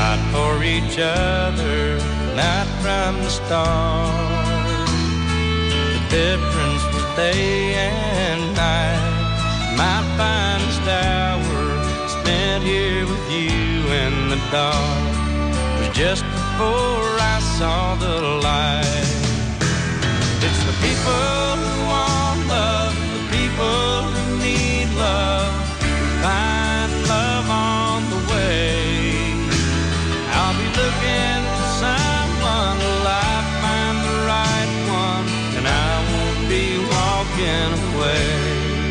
fight for each other, night from the start. The difference was day and night. My finest hour spent here with you in the dark was just before I saw the light. It's the people who want love, the people who need love, find love on the way. I'll be looking for someone till I find the right one, and I won't be walking away.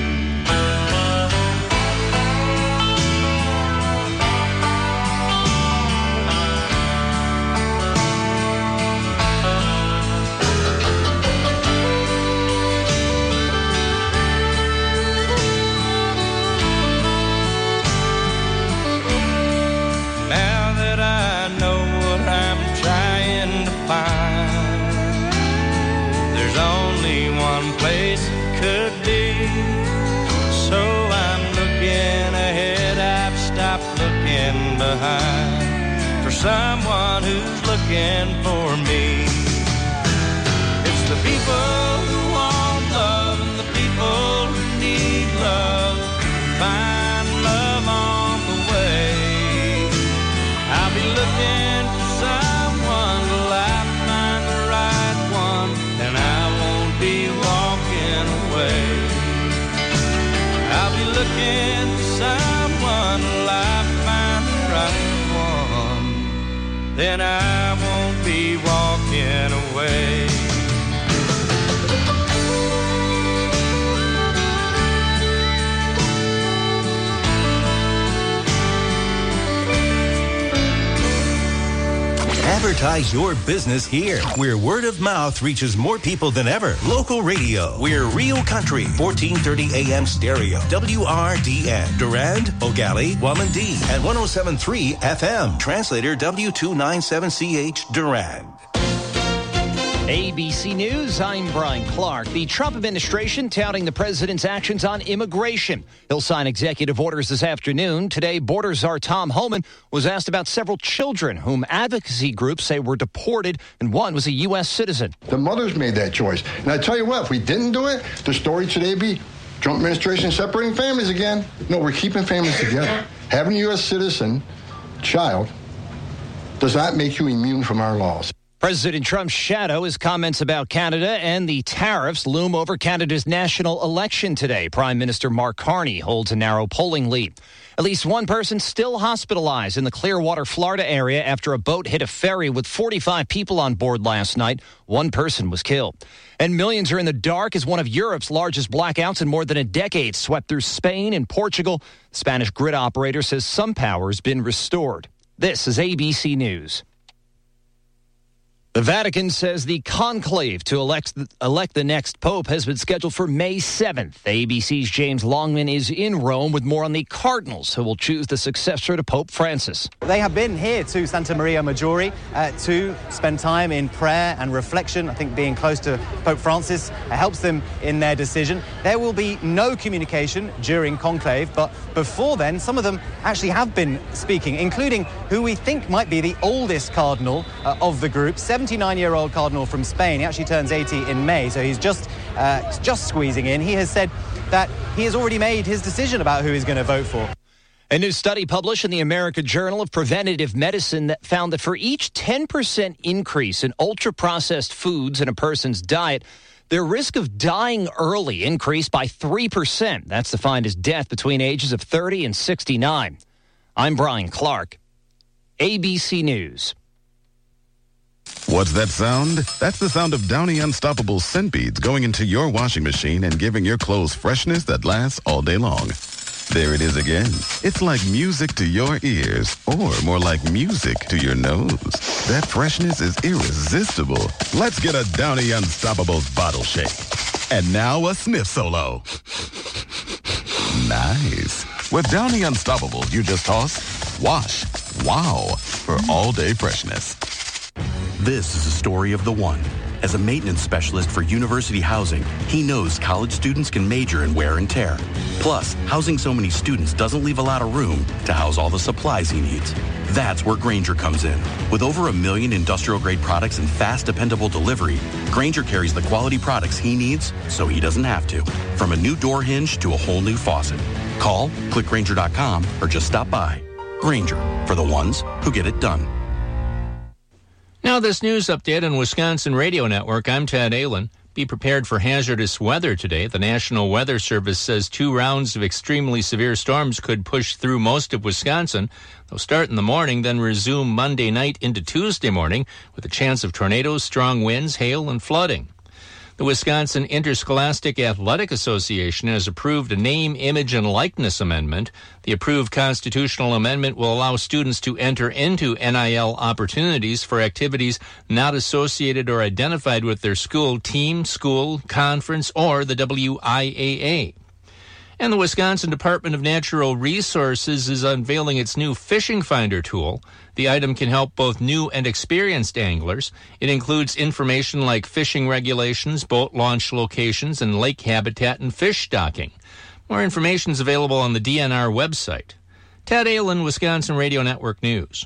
There's only one place it could be, so I'm looking ahead, I've stopped looking behind for someone who's looking for me. It's the people who want love and the people who need love, find love on the way. I'll be looking for someone till I find the right one, and I won't be walking away. I'll be looking for someone till I find the right one, then I won't be walking away. Advertise your business here, where word of mouth reaches more people than ever. Local radio. We're Real Country, 1430 AM stereo. WRDN. Durand, Ogali, Wamandee, and 107.3 FM. Translator W297CH Durand. ABC News, I'm Brian Clark. The Trump administration touting the president's actions on immigration. He'll sign executive orders this afternoon. Today, border czar Tom Homan was asked about several children whom advocacy groups say were deported, and one was a U.S. citizen. The mothers made that choice. And I tell you what, if we didn't do it, the story today would be Trump administration separating families again. No, we're keeping families together. Having a U.S. citizen child does not make you immune from our laws. President Trump's shadow, his comments about Canada and the tariffs loom over Canada's national election today. Prime Minister Mark Carney holds a narrow polling lead. At least one person still hospitalized in the Clearwater, Florida area after a boat hit a ferry with 45 people on board last night. One person was killed. And millions are in the dark as one of Europe's largest blackouts in more than a decade swept through Spain and Portugal. The Spanish grid operator says some power has been restored. This is ABC News. The Vatican says the conclave to elect the next pope has been scheduled for May 7th. ABC's James Longman is in Rome with more on the cardinals who will choose the successor to Pope Francis. They have been here to Santa Maria Maggiore to spend time in prayer and reflection. I think being close to Pope Francis helps them in their decision. There will be no communication during conclave, but before then, some of them actually have been speaking, including who we think might be the oldest cardinal of the group, 79-year-old cardinal from Spain. He actually turns 80 in May, so he's just squeezing in. He has said that he has already made his decision about who he's going to vote for. A new study published in the American Journal of Preventative Medicine that found that for each 10% increase in ultra-processed foods in a person's diet, their risk of dying early increased by 3%. That's defined as death between ages of 30 and 69. I'm Brian Clark, ABC News. What's that sound? That's the sound of Downy Unstoppable scent beads going into your washing machine and giving your clothes freshness that lasts all day long. There it is again. It's like music to your ears, or more like music to your nose. That freshness is irresistible. Let's get a Downy Unstoppable bottle shake. And now a sniff solo. Nice. With Downy Unstoppable, you just toss, wash, wow, for all-day freshness. This is the story of the one. As a maintenance specialist for University Housing, he knows college students can major in wear and tear. Plus, housing so many students doesn't leave a lot of room to house all the supplies he needs. That's where Grainger comes in. With over 1 million industrial-grade products and fast, dependable delivery, Grainger carries the quality products he needs so he doesn't have to. From a new door hinge to a whole new faucet. Call, click Grainger.com, or just stop by. Grainger, for the ones who get it done. Now this news update on Wisconsin Radio Network. I'm Ted Allen. Be prepared for hazardous weather today. The National Weather Service says 2 rounds of extremely severe storms could push through most of Wisconsin. They'll start in the morning, then resume Monday night into Tuesday morning with a chance of tornadoes, strong winds, hail, and flooding. The Wisconsin Interscholastic Athletic Association has approved a name, image, and likeness amendment. The approved constitutional amendment will allow students to enter into NIL opportunities for activities not associated or identified with their school, team, school, conference, or the WIAA. And the Wisconsin Department of Natural Resources is unveiling its new Fishing Finder tool. The item can help both new and experienced anglers. It includes information like fishing regulations, boat launch locations, and lake habitat and fish stocking. More information is available on the DNR website. Ted Allen, Wisconsin Radio Network News.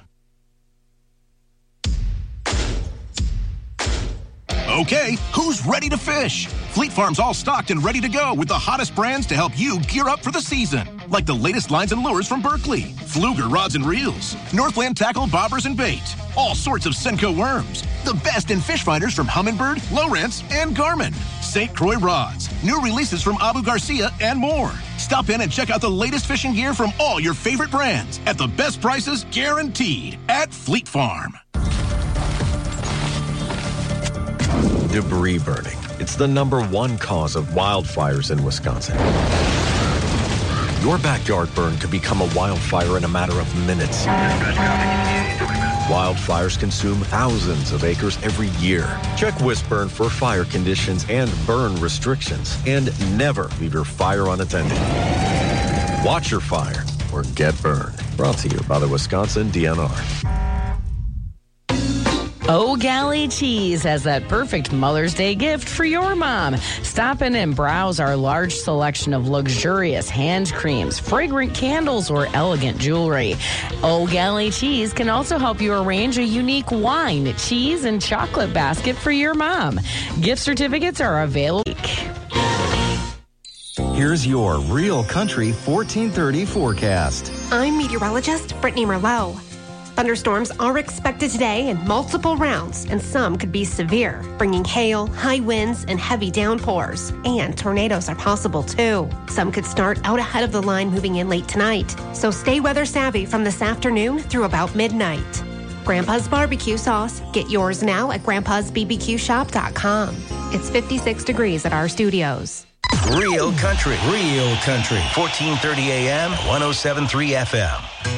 Okay, who's ready to fish? Fleet Farm's all stocked and ready to go with the hottest brands to help you gear up for the season. Like the latest lines and lures from Berkley, Fluger rods and reels, Northland tackle, bobbers, and bait, all sorts of Senko worms, the best in fish finders from Humminbird, Lowrance, and Garmin, St. Croix rods, new releases from Abu Garcia, and more. Stop in and check out the latest fishing gear from all your favorite brands at the best prices guaranteed at Fleet Farm. Debris burning. It's the #1 cause of wildfires in Wisconsin. Your backyard burn could become a wildfire in a matter of minutes. Wildfires consume thousands of acres every year. Check WisBurn for fire conditions and burn restrictions. And never leave your fire unattended. Watch your fire or get burned. Brought to you by the Wisconsin DNR. O'Galley Cheese has that perfect Mother's Day gift for your mom. Stop in and browse our large selection of luxurious hand creams, fragrant candles, or elegant jewelry. O'Galley Cheese can also help you arrange a unique wine, cheese, and chocolate basket for your mom. Gift certificates are available. Here's your Real Country 1430 forecast. I'm meteorologist Brittany Merlot. Thunderstorms are expected today in multiple rounds, and some could be severe, bringing hail, high winds, and heavy downpours. And tornadoes are possible, too. Some could start out ahead of the line moving in late tonight, so stay weather savvy from this afternoon through about midnight. Grandpa's Barbecue Sauce. Get yours now at grandpa'sbbqshop.com. It's 56 degrees at our studios. Real Country. 1430 AM, 107.3 FM.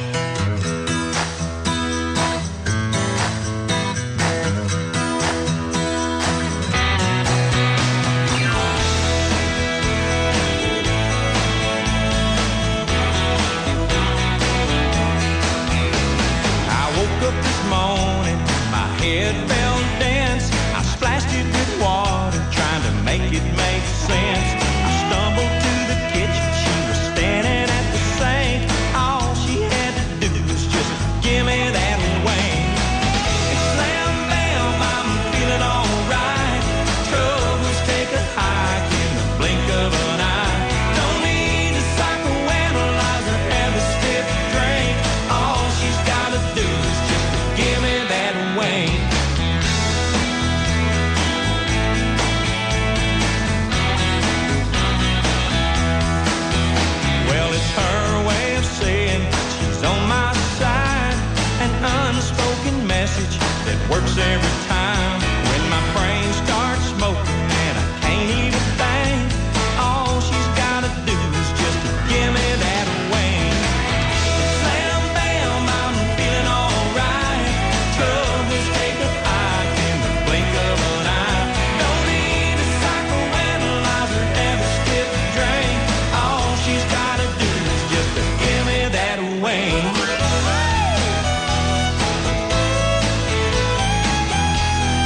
Works every time when my brain starts smoking and I can't even think. All she's gotta do is just to give me that wing. Slam bam, I'm feeling alright. Troubles take a hike in the blink of an eye. Don't need a psychoanalyze or ever skip a drink. All she's gotta do is just to give me that wing.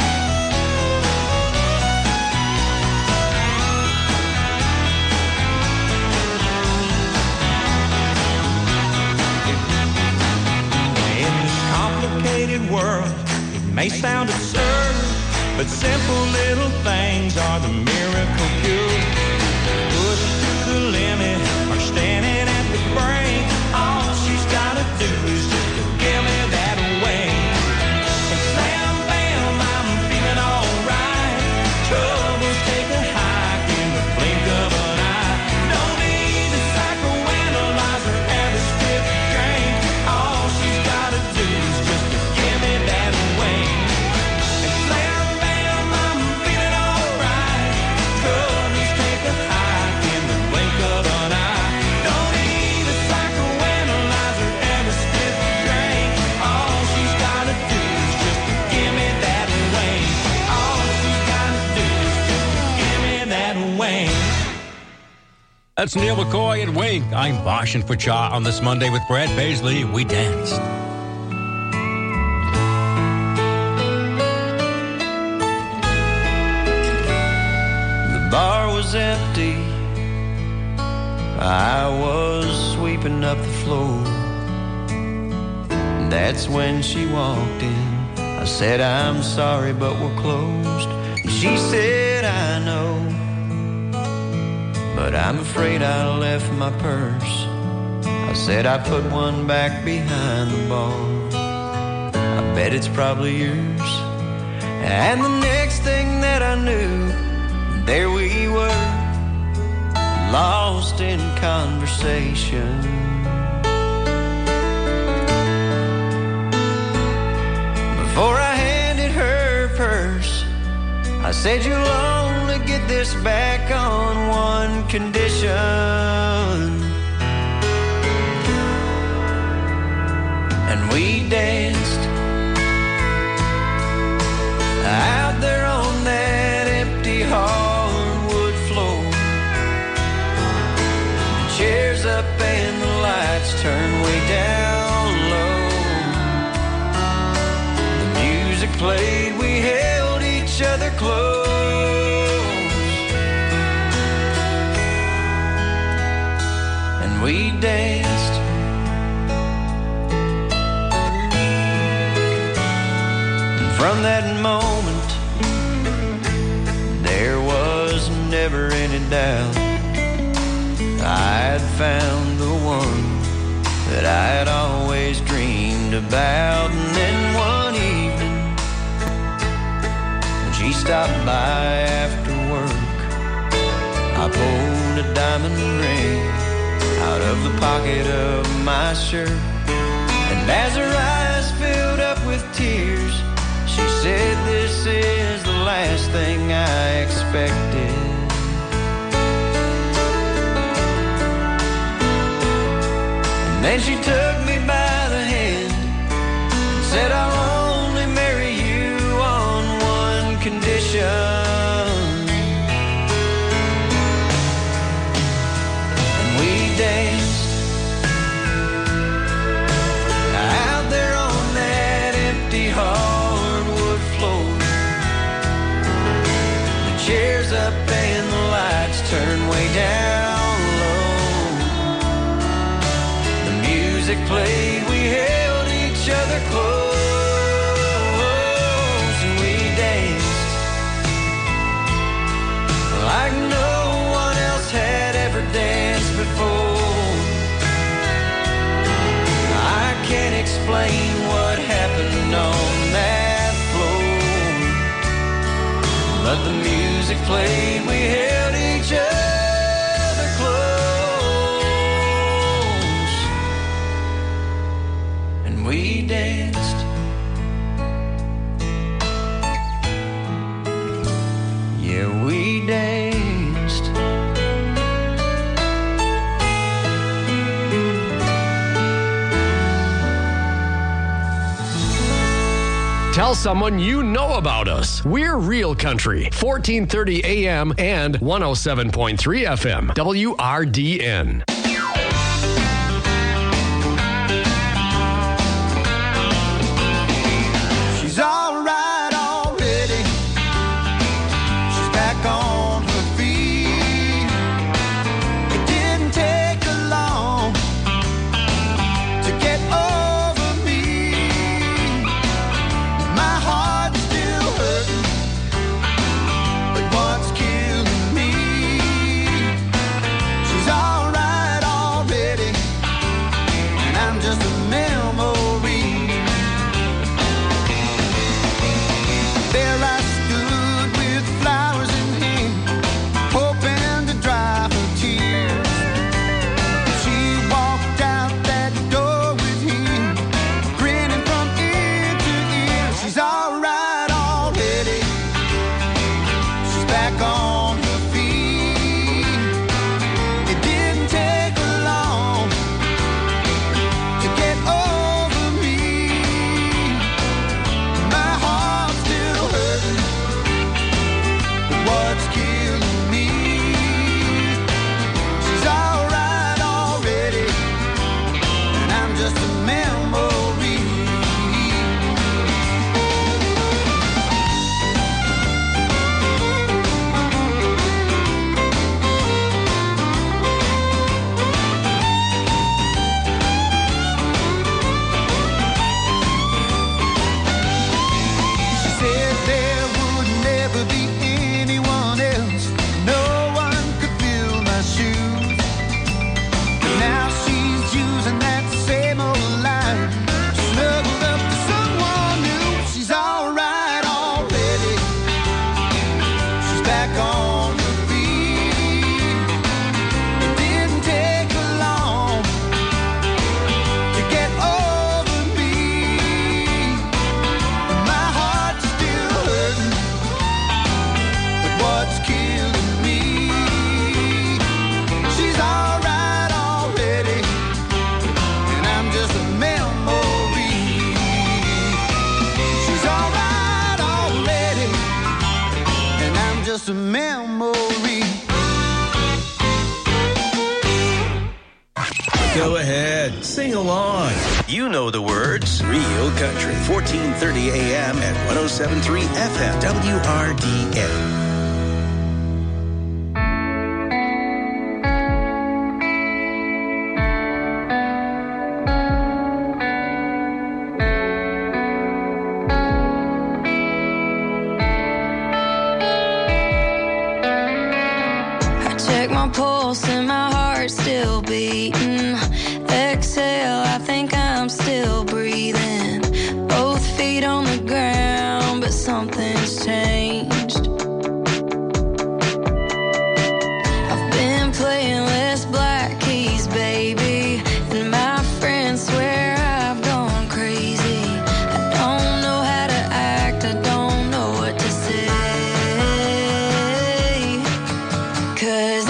complicated world. It may sound absurd, but simple little things are the miracle cure. Pushed to the limit or standing at the brink, all she's gotta do is just give me that wing. And slam, bam, I'm feeling alright. Troubles take a hike in the blink of an eye. Don't need a psychoanalyze or have a stiff drink. All she's gotta do is just give me that wing. And slam, bam, I'm feeling alright. Troubles take a hike in the blink of an eye. Don't need a psychoanalyze or have a stiff drink. All she's gotta do is just give me that wing. All she's gotta do is just give me that wing. That's Neil McCoy and Wing. I'm Boshin for Cha on this Monday with Brad Paisley. We danced. The bar was empty. I was sweeping up the floor. That's when she walked in. I said, I'm sorry, but we're closed. She said, I know, but I'm afraid I left my purse. I said, I put one back behind the bar. I bet it's probably yours. And the next thing that I knew, there we were, lost in conversation. Before I handed her purse, I said, you'll only get this back on one condition. And we danced out there on that empty hardwood floor. The chairs up and the lights turned way down low. The music played, we held each other close, and we danced. And from that moment, there was never any doubt. I'd found the one that I'd always dreamed about. And then one evening, she stopped by after work. I pulled a diamond ring out of the pocket of my shirt, and as her eyes filled up with tears, she said, this is the last thing I expected. And then she took me by the hand and said, I'll only marry you on one condition. And we danced out there on that empty hardwood floor. The chairs up and the lights turned way down low. The music played, we held each other close. Like no one else had ever danced before. I can't explain what happened on that floor, but the music played, we held each other close, and we danced. Yeah, we danced. Tell someone you know about us. We're Real Country, 1430 AM and 107.3 FM, WRDN. She's all right already. She's back on her feet. It didn't take her long to get over me. a memory. Go ahead, sing along. You know the words. Real Country, 1430 AM and 107.3 FM, WRDN. Check my pulse and my heart's still beating. Exhale, I think I'm still breathing. Both feet on the ground, but something's changed. I've been playing less black keys, baby, and my friends swear I've gone crazy. I don't know how to act, I don't know what to say. 'Cause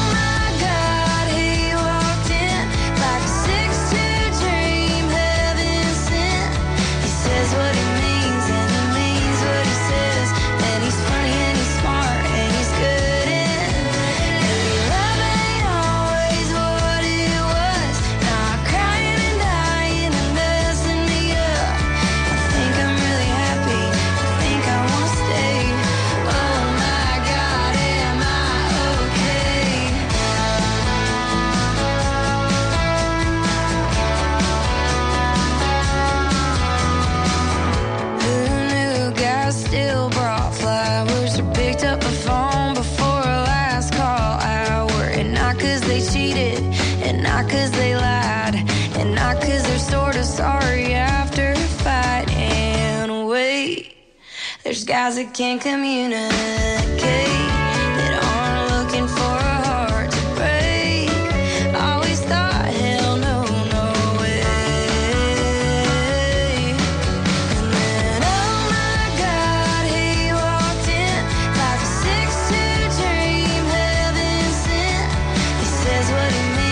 cause they lied, and not cause they're sort of sorry after a fight. And wait, there's guys that can't communicate, that aren't looking for a heart to break. Always thought, hell no, no way. And then, oh my God, he walked in like a 6'2" dream heaven sent. He says what he means,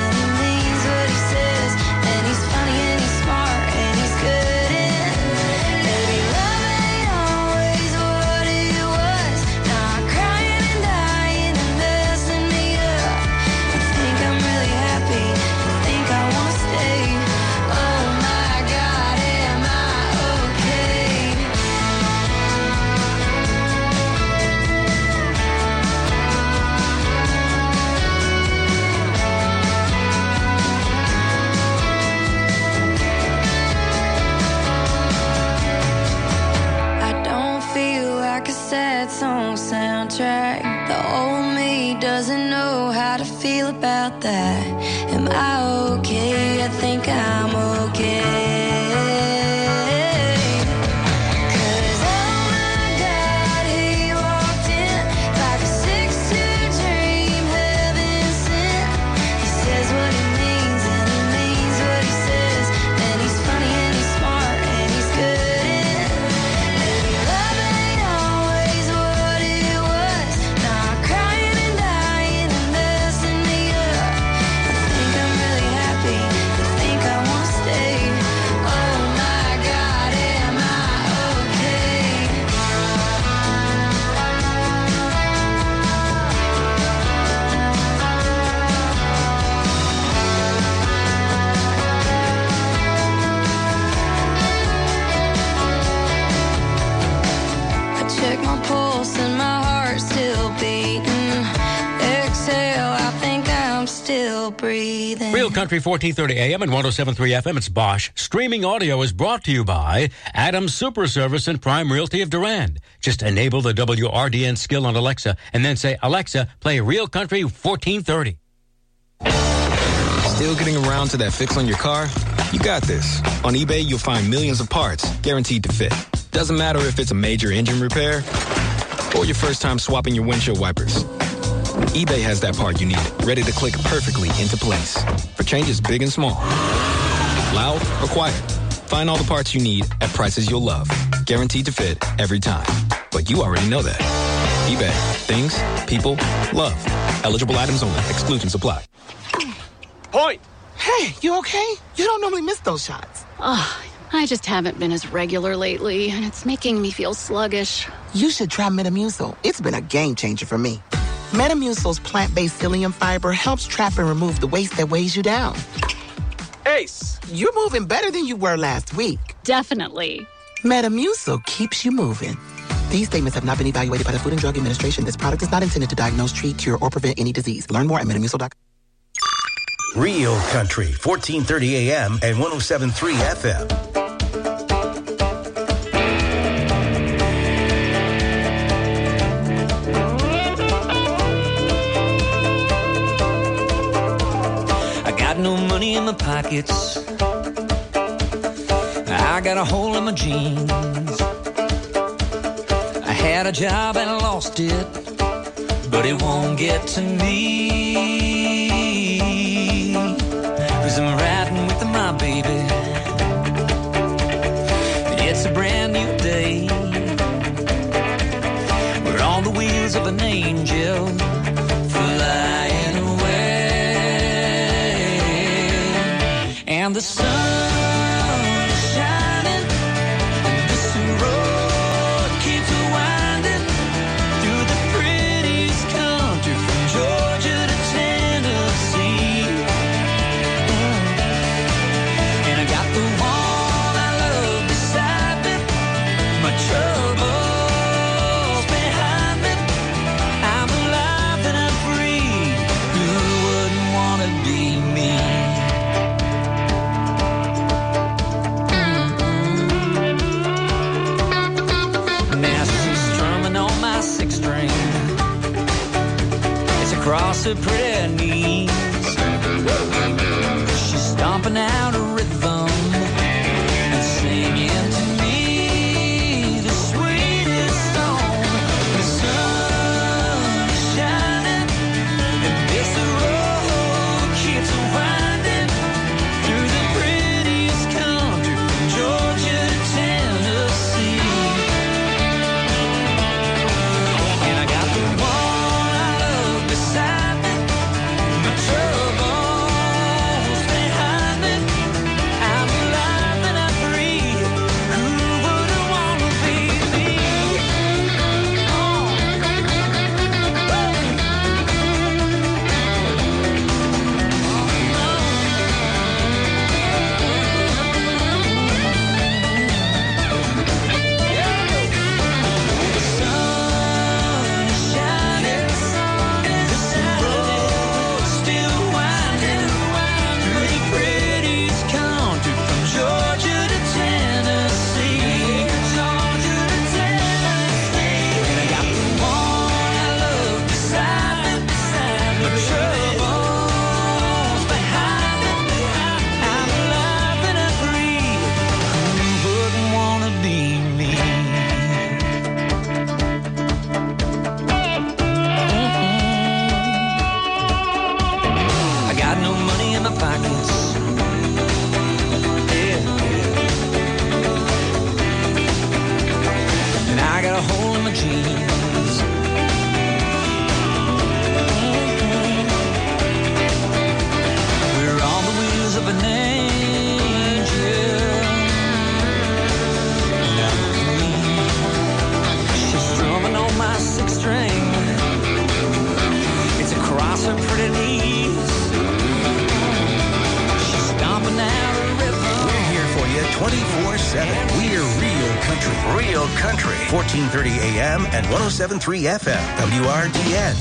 song soundtrack. The old me doesn't know how to feel about that. Am I okay? I think I'm okay. Breathing. Real Country 1430 AM and 107.3 FM. It's Bosch. Streaming audio is brought to you by Adams Super Service and Prime Realty of Durand. Just enable the WRDN skill on Alexa and then say, Alexa, play Real Country 1430. Still getting around to that fix on your car? You got this. On eBay, you'll find millions of parts guaranteed to fit. Doesn't matter if it's a major engine repair or your first time swapping your windshield wipers. eBay has that part you need, ready to click perfectly into place for changes big and small. Loud or quiet, find all the parts you need at prices you'll love. Guaranteed to fit every time. But you already know that. eBay. Things, people, love. Eligible items only. Exclusions apply. Point! Hey, you okay? You don't normally miss those shots. I just haven't been as regular lately, and it's making me feel sluggish. You should try Metamucil. It's been a game changer for me. Metamucil's plant-based psyllium fiber helps trap and remove the waste that weighs you down. Ace, you're moving better than you were last week. Definitely. Metamucil keeps you moving. These statements have not been evaluated by the Food and Drug Administration. This product is not intended to diagnose, treat, cure, or prevent any disease. Learn more at metamucil.com. Real Country, 1430 AM and 107.3 FM. I got no money in my pockets. I got a hole in my jeans. I had a job and I lost it, but it won't get to me. 'Cause I'm riding with my baby. It's a brand new day. We're on the wheels of an angel flying away. And the sun is shining, and this road keeps winding through the prettiest country from Georgia to Tennessee. And I got the one I love beside me, my troubles behind me. I'm alive and I'm free. Who wouldn't want to be me? Now she's strumming on my six string. It's across her pretty knees. She's stomping out a rhythm and singing to me the sweetest song. The sun is shining and this road keeps winding through the prettiest country from Georgia to Tennessee. And I got the one I love beside me, my troubles behind me. I'm alive and I'm free. Who wouldn't want to be me? The sun is shining, and this road still winding through the prettiest country from Georgia to Tennessee. Georgia to Tennessee. And I got the one I love beside me, my troubles behind me. I'm alive and I'm free. Who wouldn't want to be me? I got no money in my pockets. Yeah. And I got a hole in my jeans. We're on the wheels of an angel. She's strumming on my six string. It's across her pretty knees. She's stomping out a rhythm. We're here for you 24/7. We're Real Country. Real Country, 1430 AM and 107.3 FM, WRDN.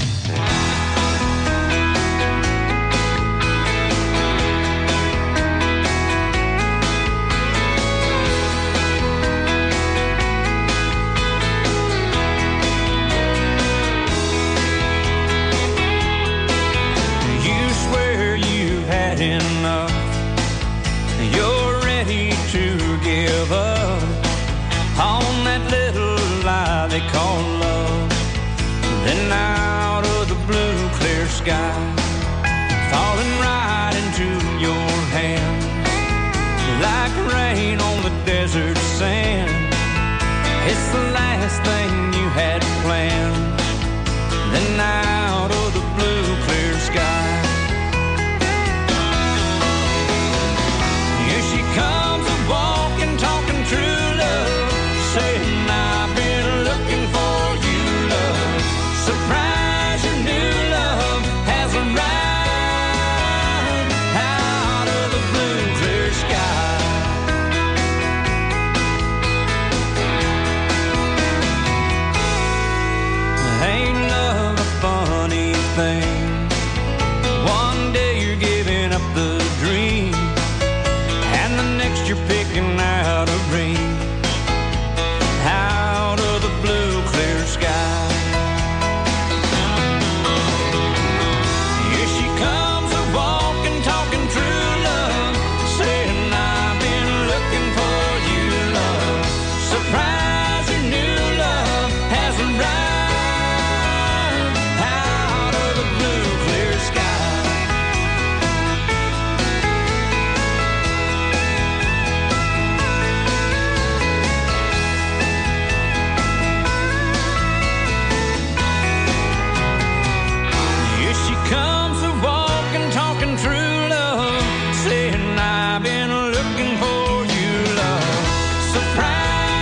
You swear you've had enough. You're ready to give up on that little lie they call love. Then out of the blue clear sky, falling right into your hands like rain on the desert sand. It's the last thing you had planned. Then out of the blue clear sky, here she comes a walking,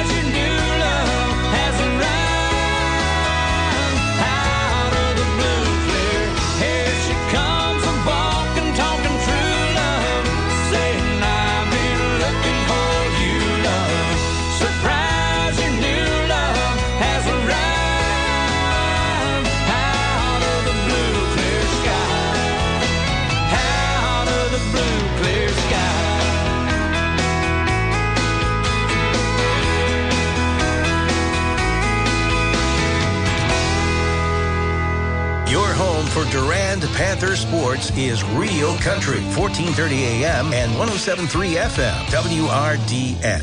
your new love has arrived. Out of the blue clear, here she comes, a walking, talking true love, saying I've been looking for you, love. Surprise, your new love has arrived. Out of the blue clear sky, out of the blue clear sky. Your home for Durand Panther sports is Real Country, 1430 AM and 107.3 FM, WRDN.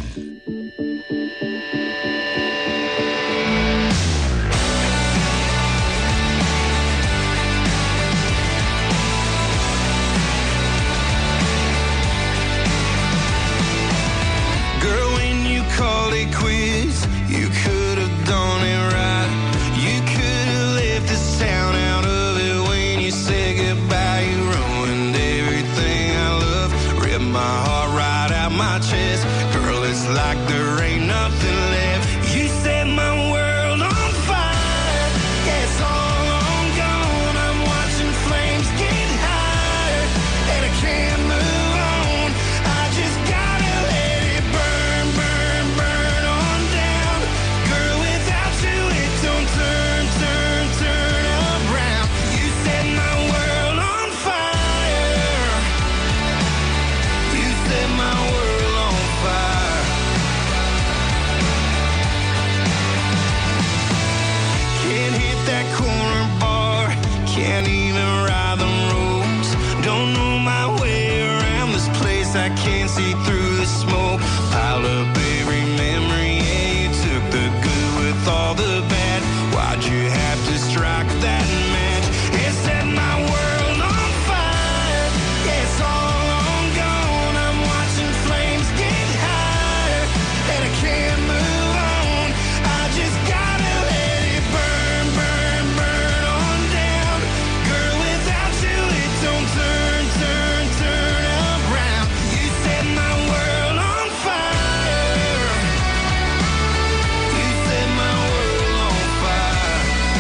Girl, when you called it quits, you could have done it right. You could have left this town out of it when you said goodbye. You ruined everything I love, ripped my heart right out my chest. Girl, it's like there ain't nothing left. You set my world on fire. Yeah, it's all on gone. I'm watching flames get higher, and I can't move on. I just gotta let it burn, burn, burn on down. Girl, without you, it don't turn, turn, turn around. You set my world on fire. You set my world on fire. Can't hit that corner bar, can't even ride the roads. Don't know my way around this place, I can't see through the smoke. Pile up every memory, yeah, you took the good with all the bad. Why'd you have to strike that match? It set my world on fire. Yeah, it's all on gone. I'm watching flames get higher, and I can't move on. I just gotta let it burn, burn, burn on down. Girl, without you, it don't turn, turn, turn around. You set my world on fire. You set my world on fire.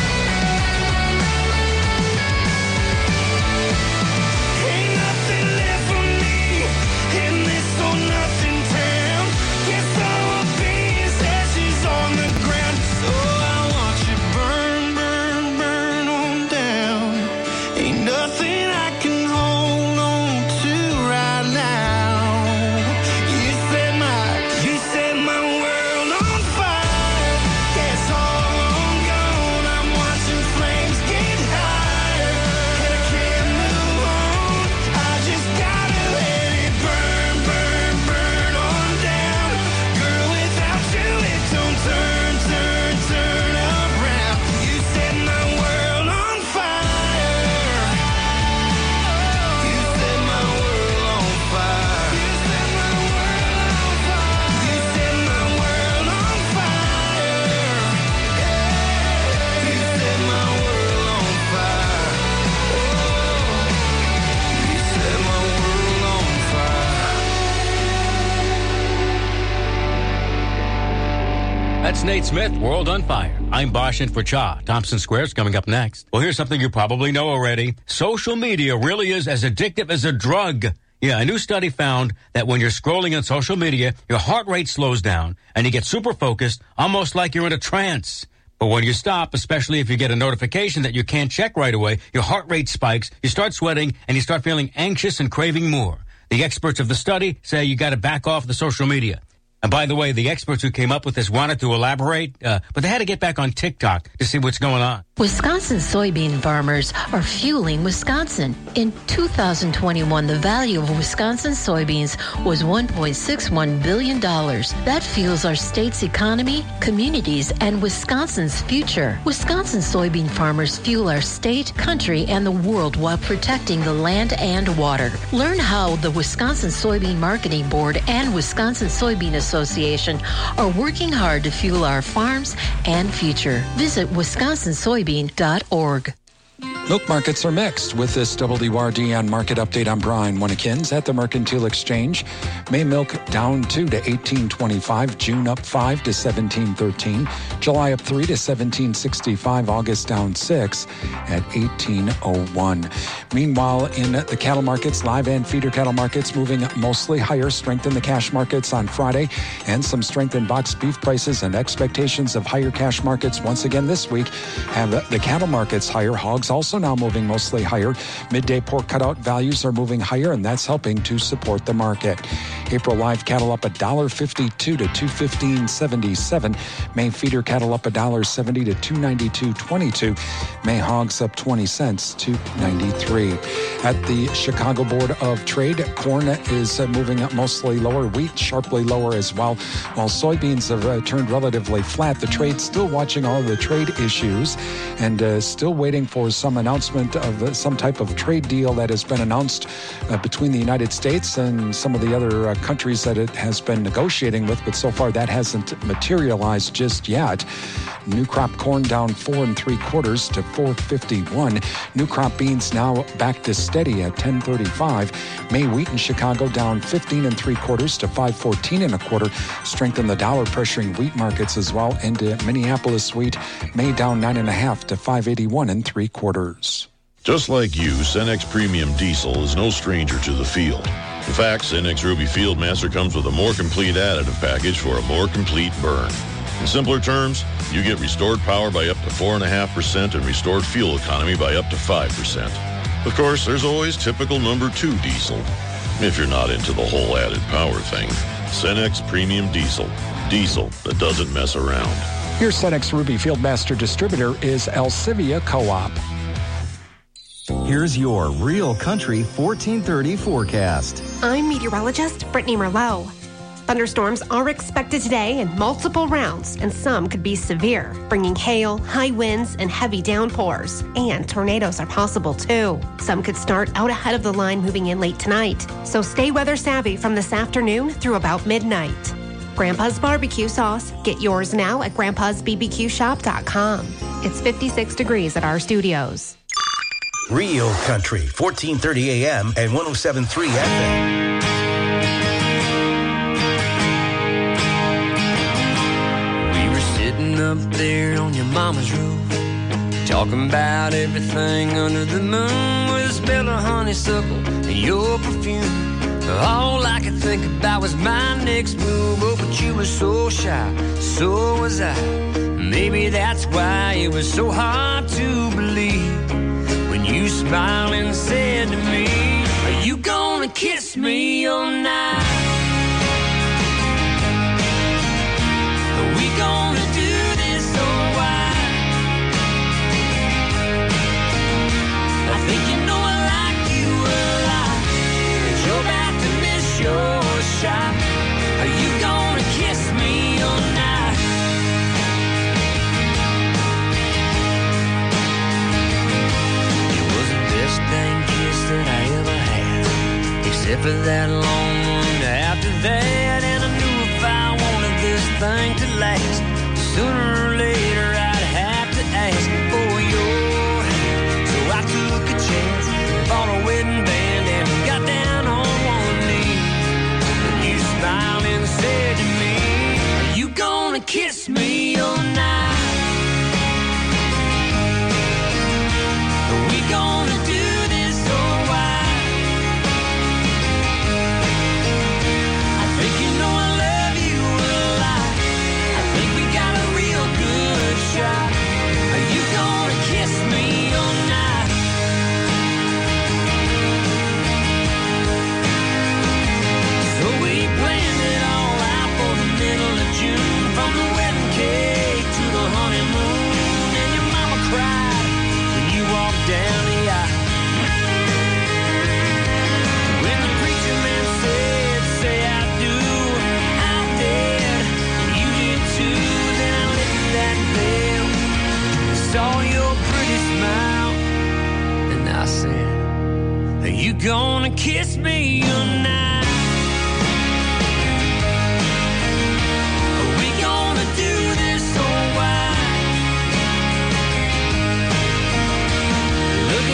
Ain't nothing left for me in this or nothing town. Guess all I'll be is ashes on the ground. So I watch you burn, burn, burn on down. Ain't nothing I can hold on to right now. You set my world on fire. Yeah, it's all on gone. I'm watching flames get higher, and I can't move on. I just gotta let it burn, burn, burn on down. Girl, without you, it don't turn, turn, turn around. You set my world on fire. You set my world on fire. You set my world on fire. You set my world on fire. You set my world on fire. You set my world on fire. That's Nate Smith, World on Fire. I'm Bosch in for Cha. Thompson Square's coming up next. Well, here's something you probably know already. Social media really is as addictive as a drug. Yeah, a new study found that when you're scrolling on social media, your heart rate slows down and you get super focused, almost like you're in a trance. But when you stop, especially if you get a notification that you can't check right away, your heart rate spikes, you start sweating, and you start feeling anxious and craving more. The experts of the study say you got to back off the social media. And by the way, the experts who came up with this wanted to elaborate, but they had to get back on TikTok to see what's going on. Wisconsin soybean farmers are fueling Wisconsin. In 2021, the value of Wisconsin soybeans was $1.61 billion. That fuels our state's economy, communities, and Wisconsin's future. Wisconsin soybean farmers fuel our state, country, and the world while protecting the land and water. Learn how the Wisconsin Soybean Marketing Board and Wisconsin Soybean Association are working hard to fuel our farms and future. Visit wisconsinsoybean.org. Milk markets are mixed. With this WRDN market update, I'm Brian Winnekins at the Mercantile Exchange. May milk down 2 to 18.25. June up 5 to 17.13. July up 3 to 17.65. August down 6 at 18.01. Meanwhile, in the cattle markets, live and feeder cattle markets moving mostly higher. Strength in the cash markets on Friday, and some strength in boxed beef prices and expectations of higher cash markets once again this week have the cattle markets higher. Hogs also now moving mostly higher. Midday pork cutout values are moving higher, and that's helping to support the market. April live cattle up $1.52 to $215.77. May feeder cattle up $1.70 to $292.22. May hogs up 20 cents to 93. At the Chicago Board of Trade, corn is moving up mostly lower. Wheat sharply lower as well. While soybeans have turned relatively flat, the trade's still watching all of the trade issues and still waiting for some announcement of some type of trade deal that has been announced between the United States and some of the other countries that it has been negotiating with, but so far that hasn't materialized just yet. New crop corn down 4 3/4 to $4.51. New crop beans now back to steady at $10.35. May wheat in Chicago down 15 3/4 to $5.14 1/4. Strength in the dollar pressuring wheat markets as well. And Minneapolis wheat May down 9 1/2 to $5.81 3/4. Just like you, Cenex Premium Diesel is no stranger to the field. In fact, Cenex Ruby Fieldmaster comes with a more complete additive package for a more complete burn. In simpler terms, you get restored power by up to 4.5% and restored fuel economy by up to 5%. Of course, there's always typical number 2 diesel. If you're not into the whole added power thing, Cenex Premium Diesel. Diesel that doesn't mess around. Your Cenex Ruby Fieldmaster distributor is Alcivia Co-op. Here's your Real Country 1430 forecast. I'm meteorologist Brittany Merlot. Thunderstorms are expected today in multiple rounds, and some could be severe, bringing hail, high winds, and heavy downpours. And tornadoes are possible too. Some could start out ahead of the line moving in late tonight. So stay weather savvy from this afternoon through about midnight. Grandpa's Barbecue Sauce. Get yours now at grandpa'sbbqshop.com. It's 56 degrees at our studios. Real Country, 1430 AM and 107.3 FM. We were sitting up there on your mama's roof, talking about everything under the moon, with the smell of honeysuckle and your perfume. All I could think about was my next move. Oh, but you were so shy, so was I. Maybe that's why it was so hard to believe when you smiled and said to me, are you gonna kiss me all night? Are we gonna do this all white? I think you know I like you a lot, but you're about to miss your shot. Are you gonna kiss me all night? Best dang kiss that I ever had, except for that long one after that. And I knew if I wanted this thing to last, sooner or later I'd have to ask for your hand. So I took a chance, bought a wedding band, and got down on one knee. And you smiled and said to me, are you gonna kiss me all night? Are we gonna shot? Are you gonna kiss me all night? So we planned it all out for the middle of June, from the wedding cake to the honeymoon. And your mama cried when you walked down the aisle. When the preacher man said, say I do, I did, you did too. Then I lifted that veil, saw your pretty smile, and I said, are you gonna kiss me all night? Are we gonna do this all white? Look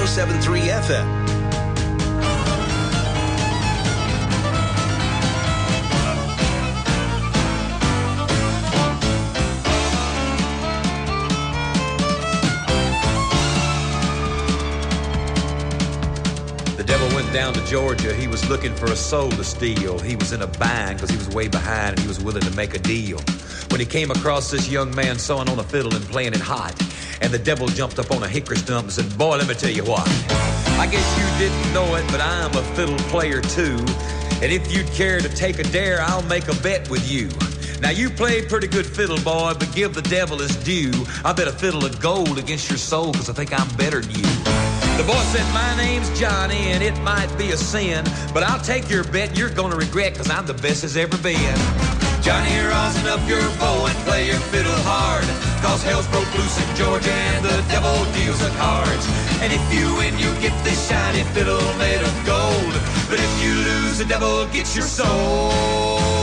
107.3 FM. The devil went down to Georgia. He was looking for a soul to steal. He was in a bind because he was way behind and he was willing to make a deal. When he came across this young man sawing on a fiddle and playing it hot, and the devil jumped up on a hickory stump and said, boy, let me tell you what. I guess you didn't know it, but I'm a fiddle player too. And if you'd care to take a dare, I'll make a bet with you. Now you play pretty good fiddle, boy, but give the devil his due. I bet a fiddle of gold against your soul because I think I'm better than you. The boy said, my name's Johnny, and it might be a sin, but I'll take your bet you're gonna regret, because I'm the best as ever been. Johnny, rosin up your bow and play your fiddle hard, cause hell's broke loose in Georgia and the devil deals the cards. And if you win, you get this shiny fiddle made of gold, but if you lose, the devil gets your soul.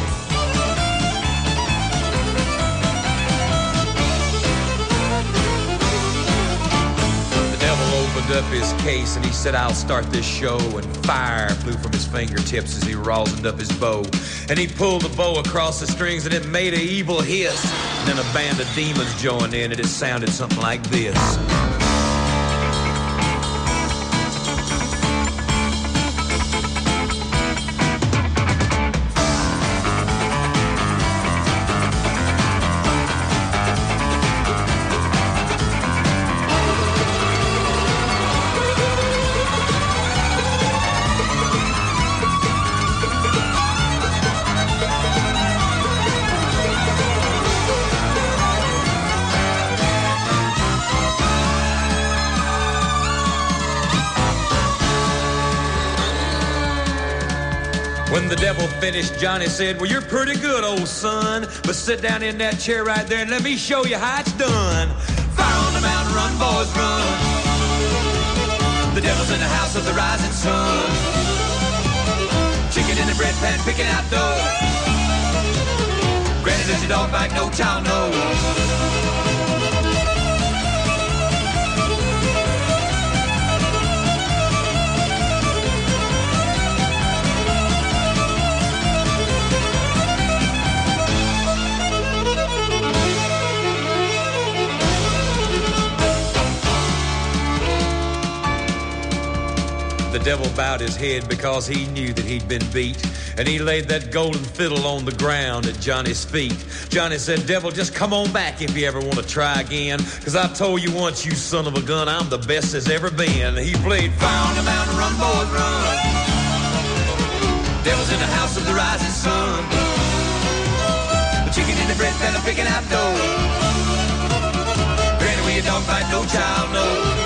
Opened up his case and he said, I'll start this show, and fire flew from his fingertips as he rosined up his bow, and he pulled the bow across the strings and it made an evil hiss, and then a band of demons joined in and it sounded something like this. When the devil finished, Johnny said, well, you're pretty good, old son, but sit down in that chair right there and let me show you how it's done. Fire on the mountain, run, boys, run. The devil's in the house of the rising sun. Chicken in the bread pan, picking out dough. Granny says your dog bite, no child knows. The devil bowed his head because he knew that he'd been beat, and he laid that golden fiddle on the ground at Johnny's feet. Johnny said, devil, just come on back if you ever want to try again, because I told you once, you son of a gun, I'm the best there's ever been. He played fire on the mountain, run, boys, run. Devil's in the house of the rising sun. The chicken in the bread pan, picking out dough. Granny, where your dog bite, no child knows.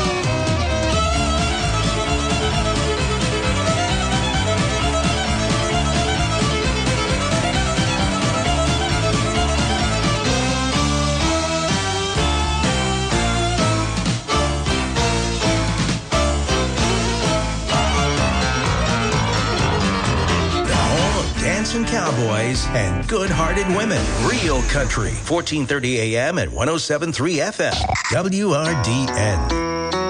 Dancing cowboys and good-hearted women. Real country. 1430 AM at 107.3 FM. WRDN.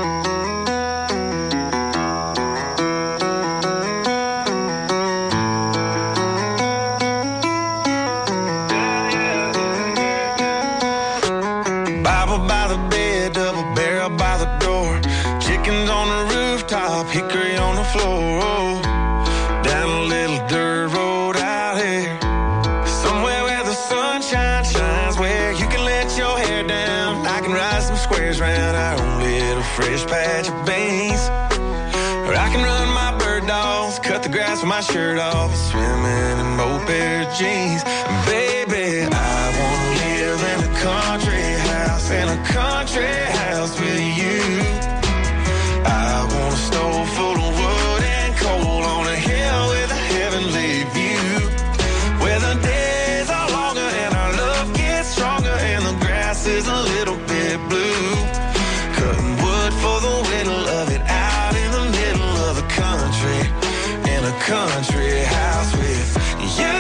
Fresh patch of beans, or I can run my bird dogs, cut the grass with my shirt off, swimming in both pair of jeans. Baby, I wanna live in a country house with you. I want a stove full of wood and coal on a hill with a heavenly view, where the days are longer and our love gets stronger and the grass is a little bit blue. Cutting wood for the whittle of it out in the middle of the country, in a country house with you.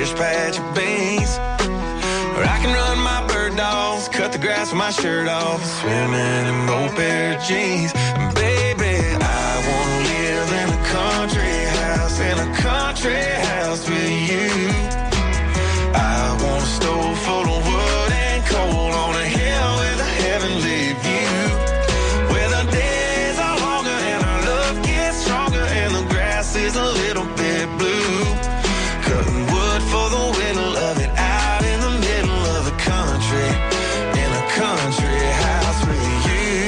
fresh patch of beans. Or I can run my bird dogs, cut the grass with my shirt off, swimming in old pair of jeans. And baby, I wanna live in a country house with you. I want a stove full of wood and coal on a hill with a heavenly view, where the days are longer and our love gets stronger and the grass is a little bit blue. Cutting wood for the winter, love it out in the middle of the country, in a country house with you.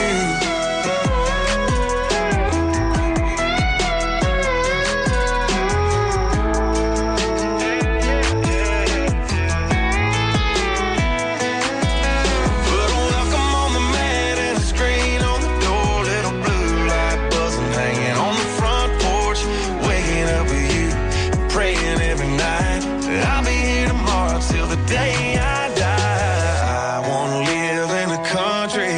Put a welcome on the mat and a screen on the door, little blue light buzzing, hanging on the front porch, waking up with you, praying every night that I'll be here tomorrow till the day I die. I wanna live in a country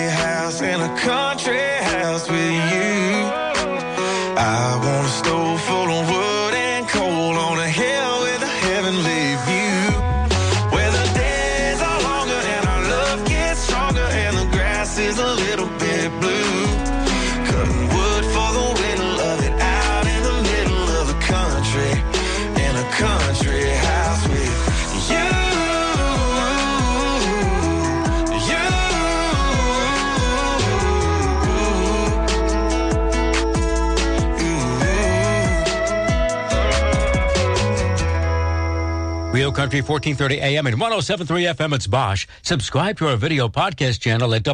house with you. I want a stove full of wood and coal on a hill with a heavenly view, where the days are longer and our love gets stronger and the grass is a little bit blue. Cutting wood for the winter, love it out in the middle of the country, in a country house with you. Real Country 1430 AM and 107.3 FM. It's Bosch. Subscribe to our video podcast channel at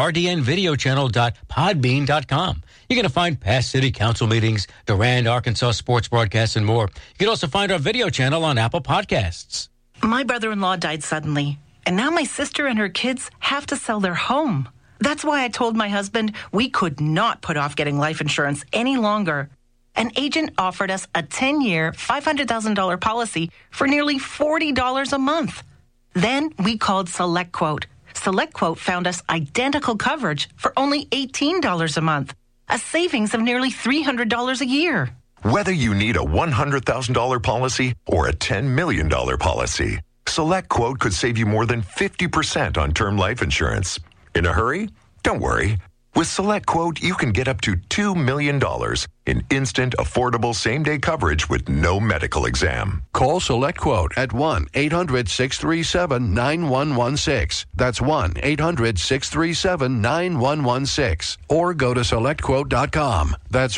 wrdnvideochannel.podbean.com. You're going to find past city council meetings, Durand, Arkansas sports broadcasts, and more. You can also find our video channel on Apple Podcasts. My brother-in-law died suddenly, and now my sister and her kids have to sell their home. That's why I told my husband we could not put off getting life insurance any longer. An agent offered us a 10-year, $500,000 policy for nearly $40 a month. Then we called SelectQuote. SelectQuote found us identical coverage for only $18 a month, a savings of nearly $300 a year. Whether you need a $100,000 policy or a $10 million policy, SelectQuote could save you more than 50% on term life insurance. In a hurry? Don't worry. With SelectQuote, you can get up to $2 million in instant, affordable same-day coverage with no medical exam. Call SelectQuote at 1-800-637-9116. That's 1-800-637-9116. Or go to SelectQuote.com. That's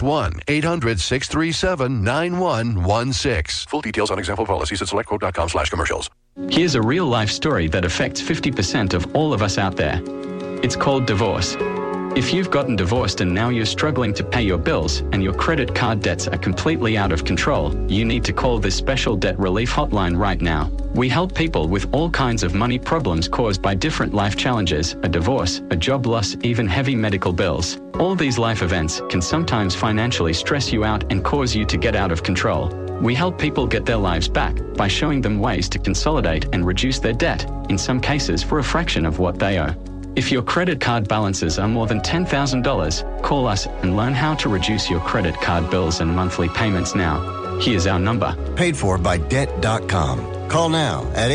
1-800-637-9116. Full details on example policies at SelectQuote.com/commercials. Here's a real-life story that affects 50% of all of us out there. It's called divorce. If you've gotten divorced and now you're struggling to pay your bills and your credit card debts are completely out of control, you need to call this special debt relief hotline right now. We help people with all kinds of money problems caused by different life challenges, a divorce, a job loss, even heavy medical bills. All these life events can sometimes financially stress you out and cause you to get out of control. We help people get their lives back by showing them ways to consolidate and reduce their debt, in some cases for a fraction of what they owe. If your credit card balances are more than $10,000, call us and learn how to reduce your credit card bills and monthly payments now. Here's our number. Paid for by Debt.com. Call now at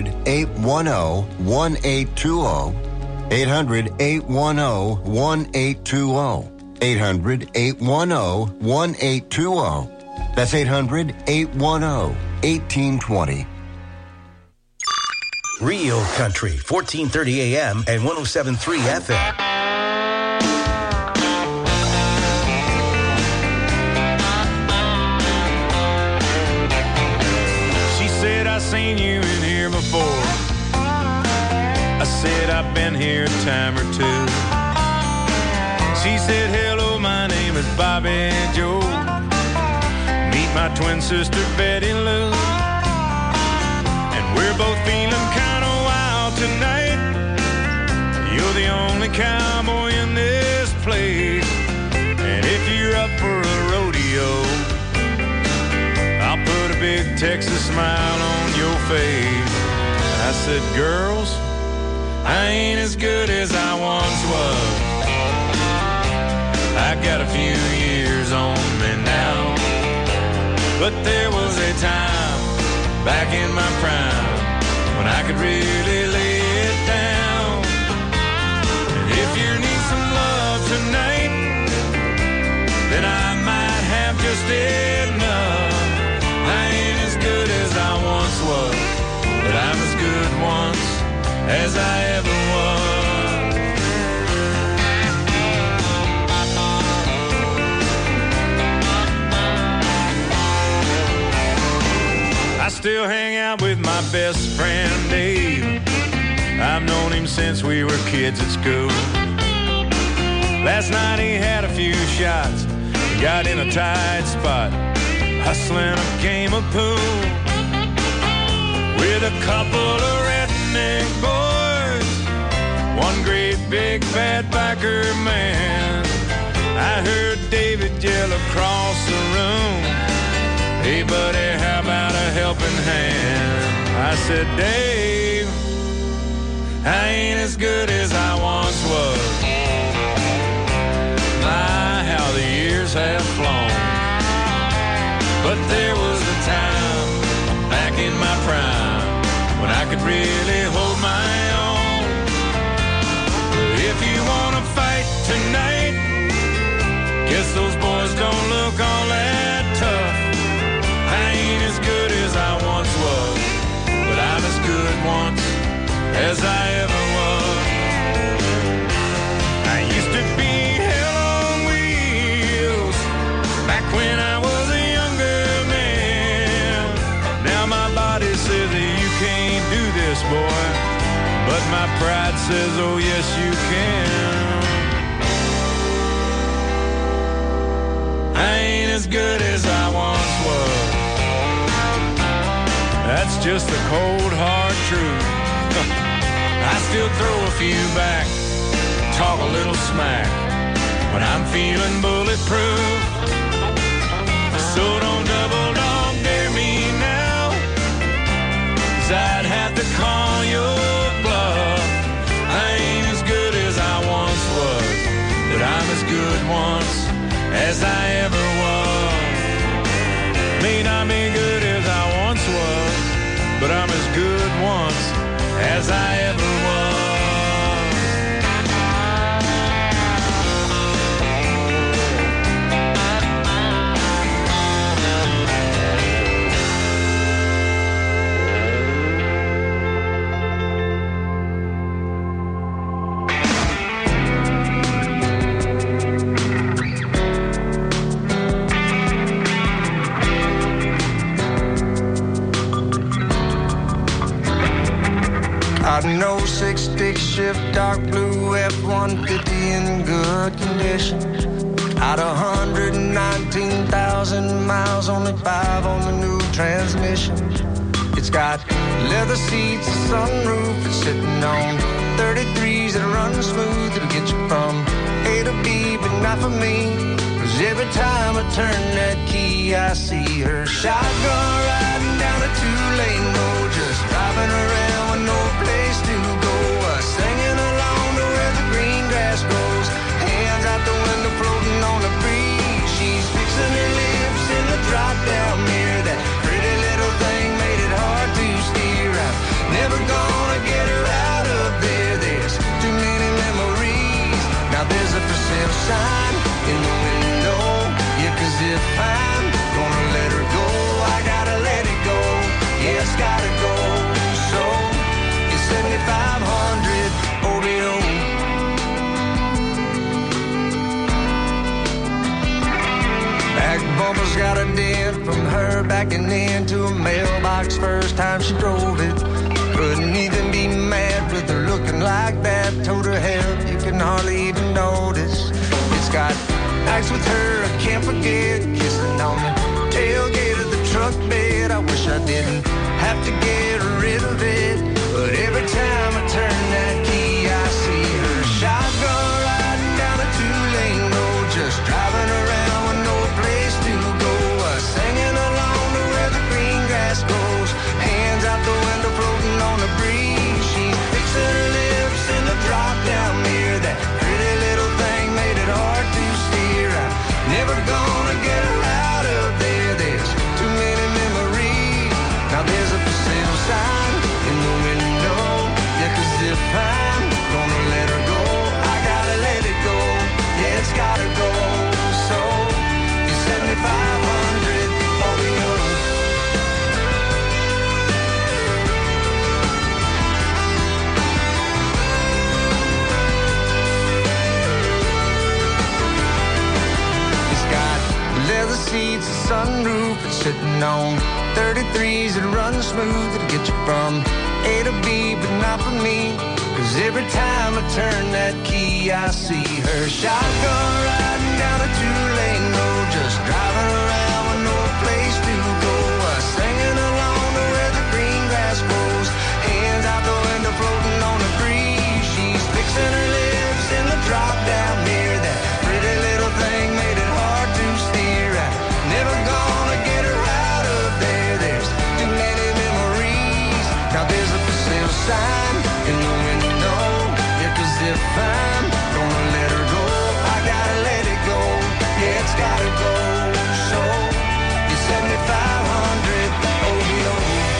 800-810-1820. 800-810-1820. 800-810-1820. That's 800-810-1820. Real Country, 1430 AM and 107.3 FM. She said, I seen you in here before. I said, I've been here a time or two. She said, hello, my name is Bobby Joe. Meet my twin sister, Betty Lou. And we're both feeling kind of wild tonight. You're the only cowboy in this place. And if you're up for a rodeo, I'll put a big Texas smile on your face. I said, girls, I ain't as good as I once was. I got a few years on me now. But there was a time back in my prime, when I could really lay it down. And if you need some love tonight, then I might have just enough. I ain't as good as I once was, but I'm as good once as I ever was. I still hang out with my best friend Dave. I've known him since we were kids at school. Last night he had a few shots, got in a tight spot, hustling a game of pool with a couple of redneck boys, one great big fat biker man. I heard David yell across the room, "Hey buddy, how about a helping hand?" I said, "Dave, I ain't as good as I once was. My, how the years have flown. But there was a time back in my prime when I could really hold my own. If you want to fight tonight, guess those boys don't look all that tough. I ain't as good as I once was, but I'm as good once as I ever was. I used to be hell on wheels back when I was a younger man. Now my body says that you can't do this, boy, but my pride says, oh yes you can. I ain't as good as I once was. That's just the cold, hard truth. I still throw a few back, talk a little smack when I'm feeling bulletproof. So don't double dog dare me now, 'cause I'd have to call your bluff. I ain't as good as I once was, but I'm as good once as I ever was. May not be good as I once was, but I'm as good once as I ever was. I know 6-stick shift, dark blue F-150 in good condition. Out of 119,000 miles, only 5 on the new transmission. It's got leather seats, a sunroof, it's sitting on 33s that run smooth. It'll get you from A to B, but not for me, 'cause every time I turn that key, I see her shotgun riding down a 2-lane road, just driving around with no place to go. Singing along to where the green grass grows, hands out the window floating on the breeze. She's fixing her lips in the drop-down mirror. That pretty little thing made it hard to steer. I'm never gonna get her out of there. There's too many memories. Now there's a for sale sign in the window. Yeah, 'cause if I'm gonna let her go, I gotta let it go. Yeah, it's gotta go. So it's 7,500 OBO. Back bumper's got a dent from her backing into a mailbox first time she drove it. Couldn't even be mad with her looking like that. Told her, hell, you can hardly even notice. It's got nights with her I can't forget, kissing on the tailgate of the truck bed. I wish I didn't have to get rid of it, but every time I turn that key, I see her shotgun riding down a 2-lane road, just driving around with no place to go. Singing along to where the green grass grows, hands out the window floating on the breeze. She's fixing her lips in the drop-down mirror. That pretty little thing made it hard to steer. I'm never gonna get her out of there. There's too many memories. Now there's a seats, a sunroof, and sitting on 33s that run smooth to get you from A to B, but not for me. Cause every time I turn that key, I see her shotgun riding down a two-lane road, just driving around with no place to go. Singing along to where the green grass grows, hands out the window floating on the breeze. She's fixing her lips in the drop down mirror. That pretty little thing made it hard to steer. I'm never gonna get her out of there. There's too many memories. Now there's a for sale sign in the window. Yeah, cause if I'm gonna let her go, I gotta let it go. Yeah, it's gotta go. So you're 7,500 OVO.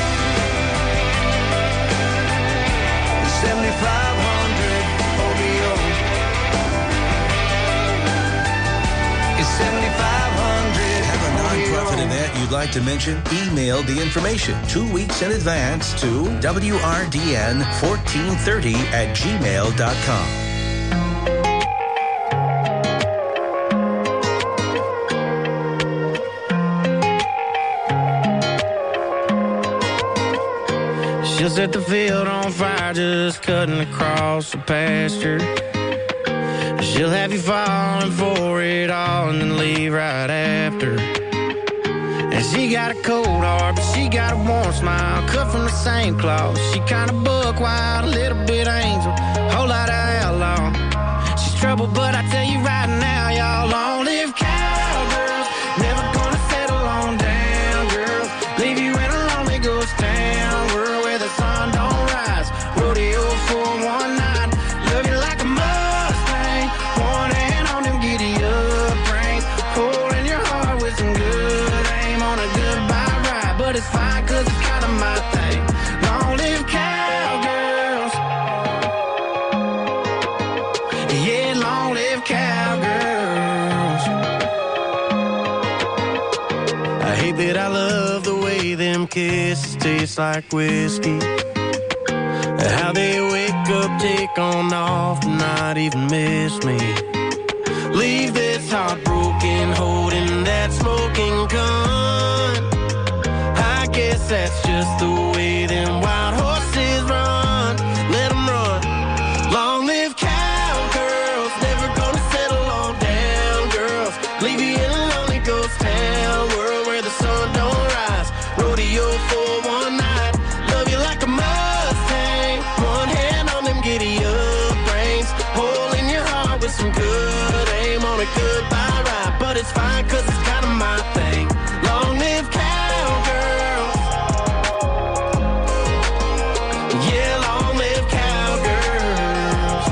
7,500 OVO. It's 7,500. Have a nonprofit event you'd like to mention? Email the information 2 weeks in advance to wrdn1430@gmail.com. She'll set the field on fire, just cutting across the pasture. She'll have you falling for it all and then leave right after. And she got a cold heart, but she got a warm smile, cut from the same cloth. She kinda buck wild, a little bit angel, whole lot of outlaw. She's trouble, but I tell you right now, y'all, long live cowgirls. Never gonna settle on down, girls. Leave you in a lonely ghost town, world where the sun don't rise. Rodeo for one night, love you like a Mustang. One hand on them giddy up reins, hole in your heart with some good aim on a goodbye ride. But it's fine, cause it's kinda my thing. Long live cowgirls. Yeah, long live cowgirls. I hate that I love the way them kisses taste like whiskey. How they wake up, take on off, and not even miss me. Leave this heartbroken, holding that smoking gun. I guess that's just the way them wild horses run. Let them run. Long live cowgirls, never gonna settle on down, girls. Leave you in a lonely ghost town, world where the sun don't rise. Rodeo for one night, love you like a Mustang. One hand on them giddy up reins, hole in your heart with some good aim on a goodbye ride. But it's fine, cause it's kinda my thing. Long live cowgirls. Yeah, long live cowgirls.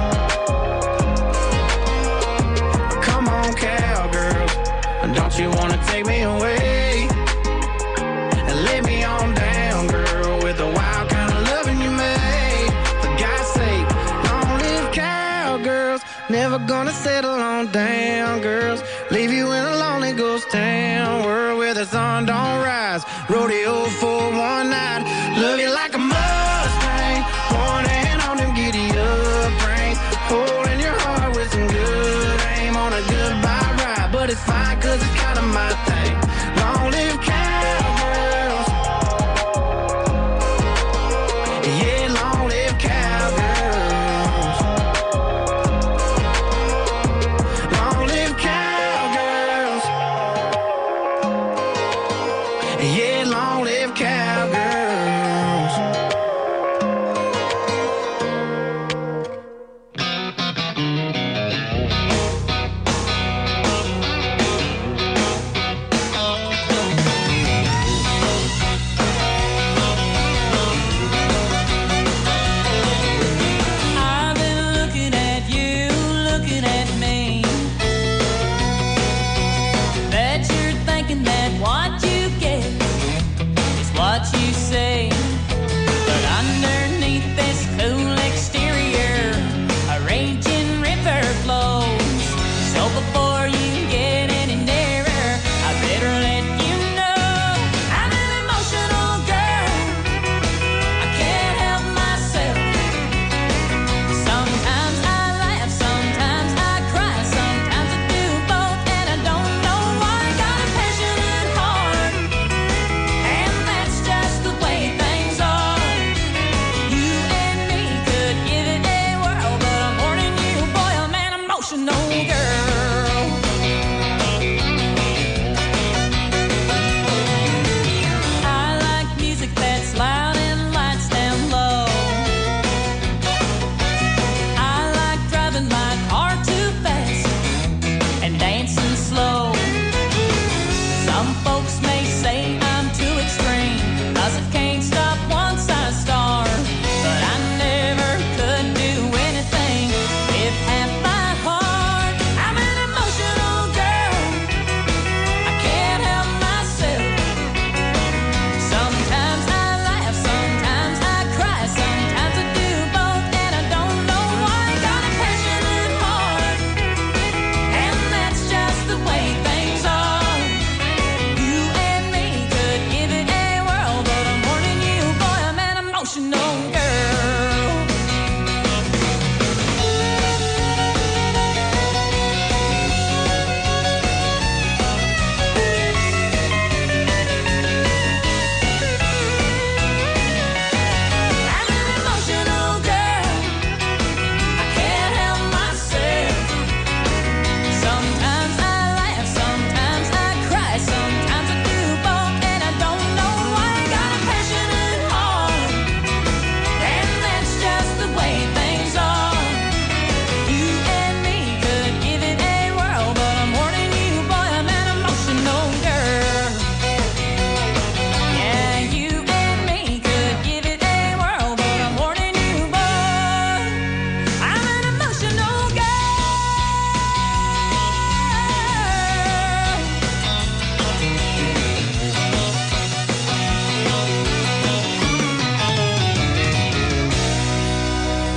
Come on, cowgirls, don't you wanna take me away and lay me on down, girl, with the wild kind of loving you made. For God's sake, long live cowgirls. Never gonna settle on down, girls. Leave you in a lonely ghost town, world where the sun don't rise. Rodeo for one night, love you like a Mustang. One hand on them giddy up reins, hole in your heart with some good aim on a goodbye ride. But it's fine, cause it's